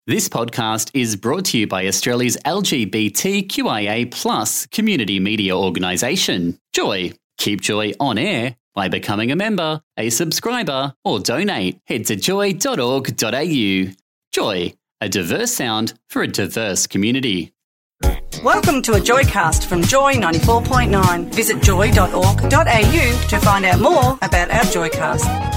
This podcast is brought to you by Australia's LGBTQIA+ community media organisation, Joy. Keep Joy on air by becoming a member, a subscriber, or donate. Head to joy.org.au. Joy, a diverse sound for a diverse community. Welcome to a Joycast from Joy 94.9. Visit joy.org.au to find out more about our Joycast.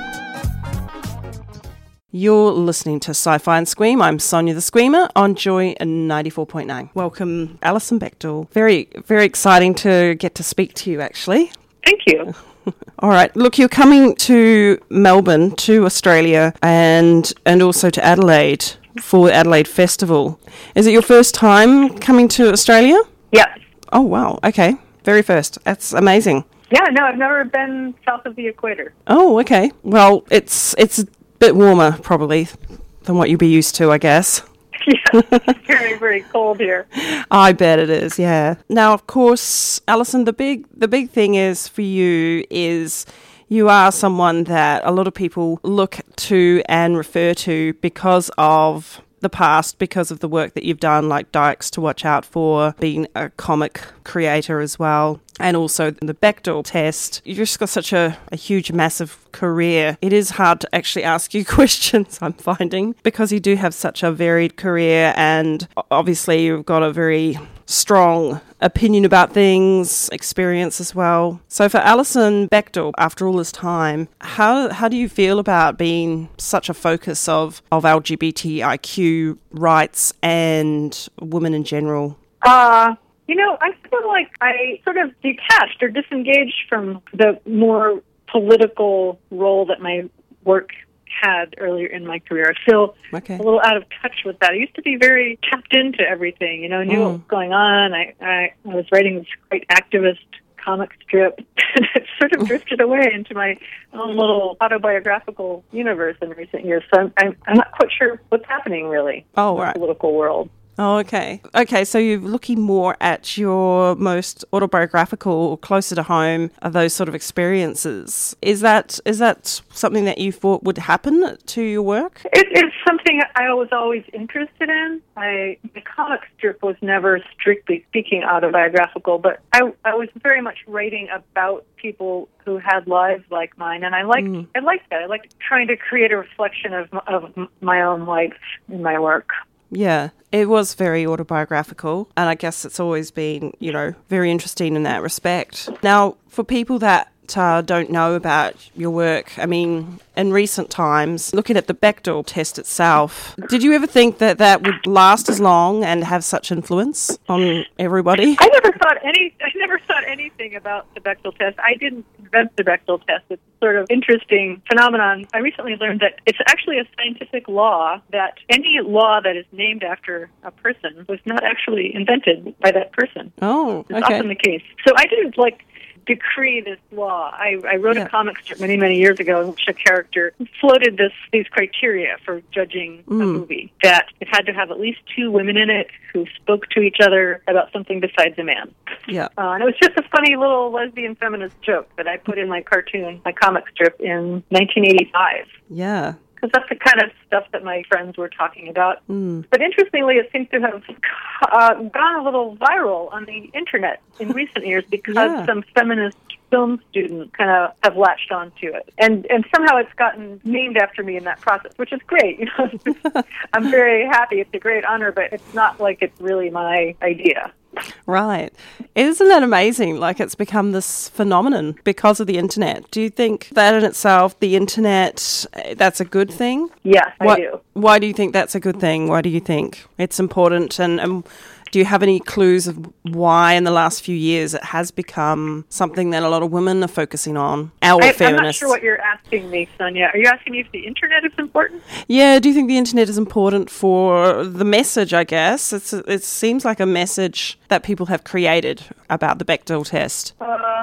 You're listening to Sci-Fi and Scream. I'm Sonia the Screamer on Joy 94.9. Welcome, Alison Bechdel. Very, very exciting to get to speak to you, actually. Thank you. All right. Look, you're coming to Melbourne, to Australia, and also to Adelaide for the Adelaide Festival. Is it your first time coming to Australia? Yes. Oh, wow. Okay. Very first. That's amazing. Yeah, no, I've never been south of the equator. Oh, okay. Well, it's a bit warmer, probably, than what you'd be used to, I guess. Yeah, it's very, very cold here. I bet it is, yeah. Now, of course, Alison, the big thing is for you is you are someone that a lot of people look to and refer to because of the past, because of the work that you've done, like Dykes to Watch Out For, being a comic creator as well, and also the Bechdel test. You've just got such a huge, massive career. It is hard to actually ask you questions, I'm finding, because you do have such a varied career, and obviously you've got a very strong opinion about things, experience as well. So for Alison Bechdel, after all this time, how do you feel about being such a focus of LGBTIQ rights and women in general? I feel like I sort of detached or disengaged from the more political role that my work had earlier in my career. I feel a little out of touch with that. I used to be very tapped into everything, knew what was going on. I was writing this great activist comic strip, and it sort of drifted away into my own little autobiographical universe in recent years. So I'm not quite sure what's happening, really, in the political world. Oh, okay. Okay, so you're looking more at your most autobiographical or closer to home of those sort of experiences. Is that something that you thought would happen to your work? It's something I was always interested in. The comic strip was never, strictly speaking, autobiographical, but I was very much writing about people who had lives like mine, and I liked that. I liked trying to create a reflection of my own life in my work. Yeah, it was very autobiographical, and I guess it's always been, very interesting in that respect. Now, for people that don't know about your work, I mean, in recent times, looking at the Bechdel test itself, did you ever think that would last as long and have such influence on everybody? I never thought anything about the Bechdel test. I didn't invent the Bechdel test. It's a sort of interesting phenomenon. I recently learned that it's actually a scientific law that any law that is named after a person was not actually invented by that person. Oh, okay. It's often the case. So I didn't decree this law. I wrote a comic strip many, many years ago in which a character floated these criteria for judging a movie, that it had to have at least two women in it who spoke to each other about something besides a man. Yeah. And it was just a funny little lesbian feminist joke that I put in my comic strip in 1985. Yeah. Because that's the kind of stuff that my friends were talking about. But interestingly, it seems to have gone a little viral on the internet in recent years because some feminist film students kind of have latched onto it. And somehow it's gotten named after me in that process, which is great. I'm very happy. It's a great honor, but it's not like it's really my idea. Right. Isn't that amazing? Like, it's become this phenomenon because of the internet. Do you think that in itself, the internet, that's a good thing? Yes, I do. Why do you think that's a good thing? Why do you think it's important? And do you have any clues of why in the last few years it has become something that a lot of women are focusing on? I'm not sure what you're asking me, Sonia. Are you asking me if the internet is important? Yeah, do you think the internet is important for the message, I guess? It seems like a message that people have created about the Bechdel test.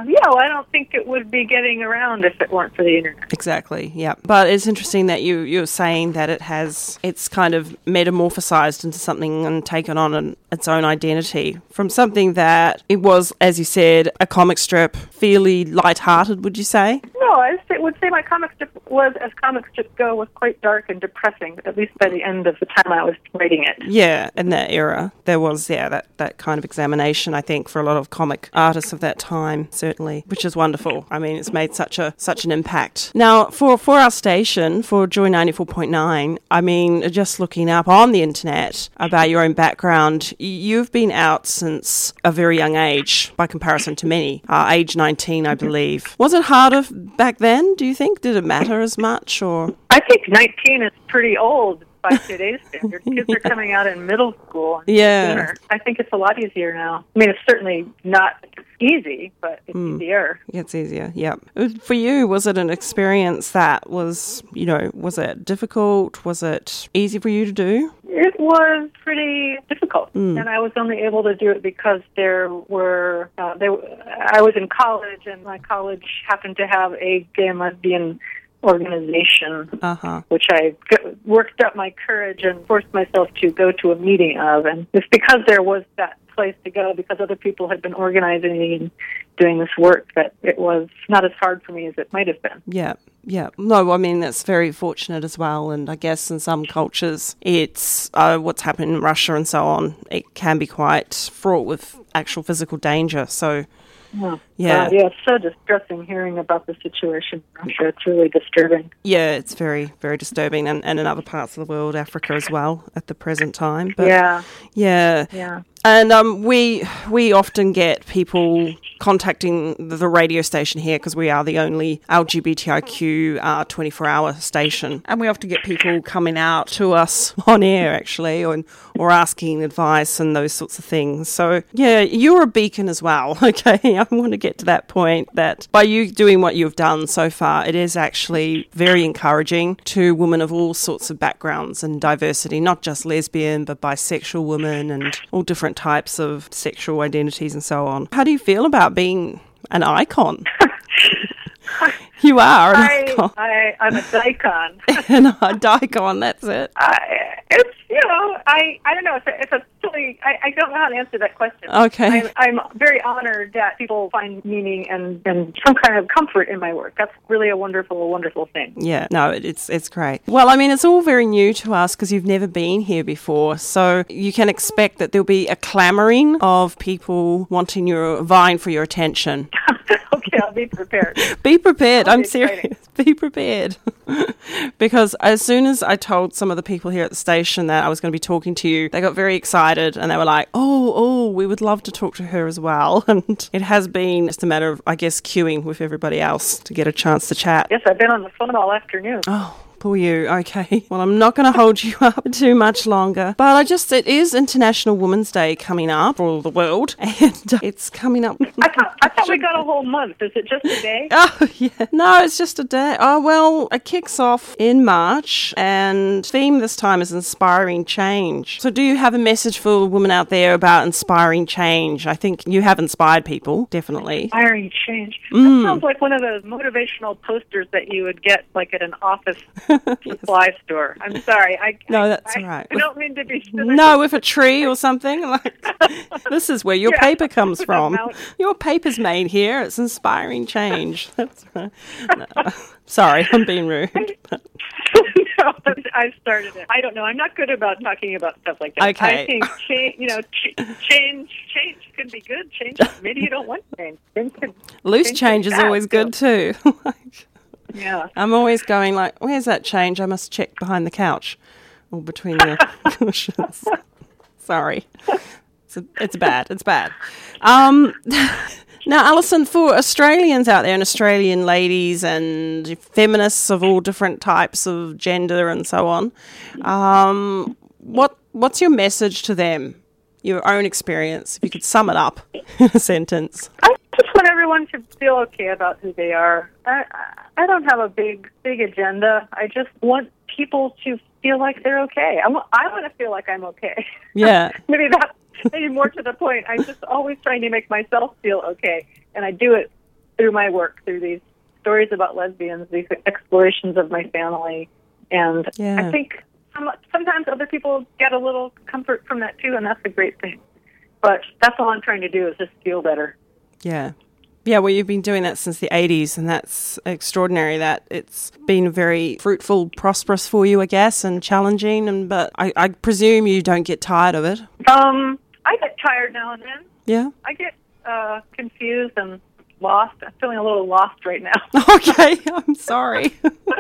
I don't think it would be getting around if it weren't for the internet. Exactly, yeah. But it's interesting that you're saying that it's kind of metamorphosized into something and taken on its own identity from something that it was, as you said, a comic strip, fairly lighthearted, would you say? No, it would say my comic strip was, as comic strips go, was quite dark and depressing, at least by the end of the time I was writing it. Yeah, in that era, there was, that kind of examination, I think, for a lot of comic artists of that time, certainly, which is wonderful. I mean, it's made such an impact. Now, for our station, for Joy 94.9, I mean, just looking up on the internet about your own background, you've been out since a very young age, by comparison to many, age 19, I believe. Was it harder back then, do you think? Did it matter as much, or...? I think 19 is pretty old by today's standards. Kids are coming out in middle school. Yeah. I think it's a lot easier now. I mean, it's certainly not easy, but it's easier. It's easier, yeah. For you, was it an experience that was, was it difficult? Was it easy for you to do? It was pretty difficult, and I was only able to do it because I was in college, and my college happened to have a gay and lesbian organization, which I worked up my courage and forced myself to go to a meeting of. And it's because there was that place to go, because other people had been organizing and doing this work, that it was not as hard for me as it might have been. Yeah. Yeah, no, I mean, that's very fortunate as well. And I guess in some cultures, it's what's happened in Russia and so on, it can be quite fraught with actual physical danger. So, yeah, it's so distressing hearing about the situation in Russia. It's really disturbing. Yeah, it's very, very disturbing, and in other parts of the world, Africa as well, at the present time. But yeah. And we often get people contacting the radio station here because we are the only LGBTIQ 24-hour station, and we often get people coming out to us on air, actually, or asking advice and those sorts of things. So, yeah, you're a beacon as well, okay? I want to get to that point that by you doing what you've done so far, it is actually very encouraging to women of all sorts of backgrounds and diversity, not just lesbian, but bisexual women and all different types of sexual identities and so on. How do you feel about being an icon? You are an icon. I'm a daikon. A daikon, that's it. It's, I don't know. It's a silly, I don't know how to answer that question. Okay. I'm very honored that people find meaning and some kind of comfort in my work. That's really a wonderful thing. Yeah, no, it's great. Well, I mean, it's all very new to us because you've never been here before. So you can expect that there'll be a clamoring of people vying for your attention. Okay, I'll be prepared. Be prepared. I'm serious. Be prepared. Because as soon as I told some of the people here at the station that I was going to be talking to you, they got very excited and they were like, oh, we would love to talk to her as well. And it has been just a matter of, I guess, queuing with everybody else to get a chance to chat. Yes, I've been on the phone all afternoon. Oh. Poor you. Okay. Well, I'm not going to hold you up too much longer. But it is International Women's Day coming up for all the world. And it's coming up. I thought we got a whole month. Is it just a day? Oh, yeah. No, it's just a day. Oh, well, it kicks off in March. And the theme this time is inspiring change. So do you have a message for women out there about inspiring change? I think you have inspired people, definitely. Inspiring change. That sounds like one of those motivational posters that you would get like at an office supply store. I'm sorry. That's all right. I don't mean to be silly. No, with a tree or something. Like, this is where your paper comes from. Your paper's made here. It's inspiring change. That's right. No. Sorry, I'm being rude. No, I started it. I don't know. I'm not good about talking about stuff like that. Okay. I think change could be good. Change. Maybe you don't want change. Loose change is always good too. Yeah. I'm always going like, where's that change? I must check behind the couch or between the cushions. Sorry. It's bad. It's bad. Now, Alison, for Australians out there and Australian ladies and feminists of all different types of gender and so on, what's your message to them? Your own experience, if you could sum it up in a sentence. I just want everyone to feel okay about who they are. I don't have a big agenda. I just want people to feel like they're okay. I want to feel like I'm okay. Yeah. Maybe more to the point. I'm just always trying to make myself feel okay. And I do it through my work, through these stories about lesbians, these explorations of my family. And I think sometimes other people get a little comfort from that too, and that's a great thing. But that's all I'm trying to do is just feel better. Yeah. Yeah, well, you've been doing that since the 80s, and that's extraordinary that it's been very fruitful, prosperous for you, I guess, and challenging. But I presume you don't get tired of it. I get tired now and then. Yeah? I get confused and lost. I'm feeling a little lost right now. Okay, I'm sorry.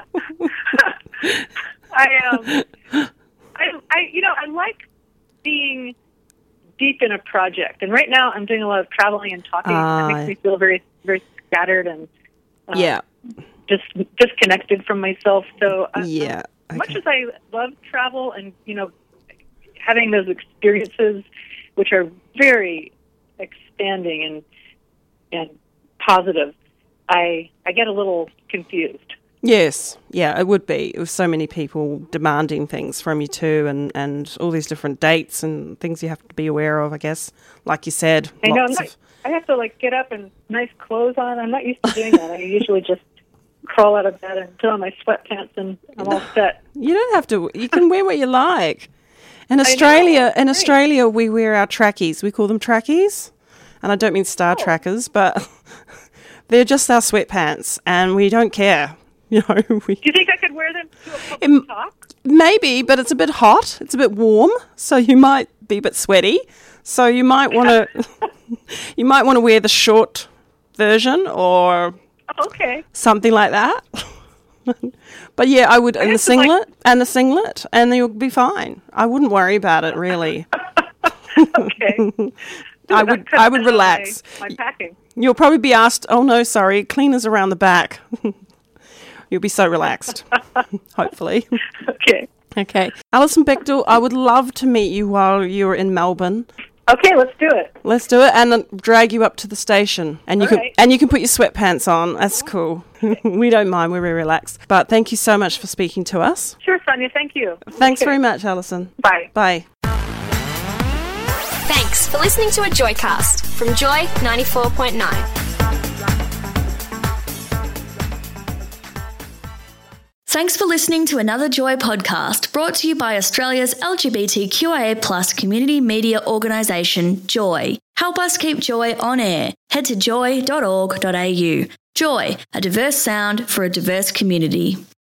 I like being deep in a project, and right now I'm doing a lot of traveling and talking. That makes me feel very, very scattered and just disconnected from myself. So much as I love travel and having those experiences, which are very expanding and positive, I get a little confused. Yes, yeah, it would be. With so many people demanding things from you too, and all these different dates and things you have to be aware of, I guess. Like you said, I know. I have to get up and nice clothes on. I'm not used to doing that. I usually just crawl out of bed and put on my sweatpants and I'm all set. You don't have to. You can wear what you like. In Australia, we wear our trackies. We call them trackies, and I don't mean Star Trackers, but they're just our sweatpants, and we don't care. Do you think I could wear them to a public talk? Maybe, but it's a bit hot. It's a bit warm, so you might be a bit sweaty. So you might want to wear the short version or something like that. But yeah, I would, and the singlet, and you'll be fine. I wouldn't worry about it really. Okay. I would relax. My packing. You'll probably be asked, "Oh no, sorry, cleaners around the back." You'll be so relaxed, hopefully. Okay. Alison Bechdel, I would love to meet you while you're in Melbourne. Okay, let's do it. Let's do it, and drag you up to the station, and you can put your sweatpants on. That's cool. We don't mind. We're very relaxed. But thank you so much for speaking to us. Sure, Sonia. Thank you. Thanks very much, Alison. Bye. Bye. Thanks for listening to a Joycast from Joy 94.9. Thanks for listening to another Joy podcast brought to you by Australia's LGBTQIA+ community media organisation, Joy. Help us keep Joy on air. Head to joy.org.au. Joy, a diverse sound for a diverse community.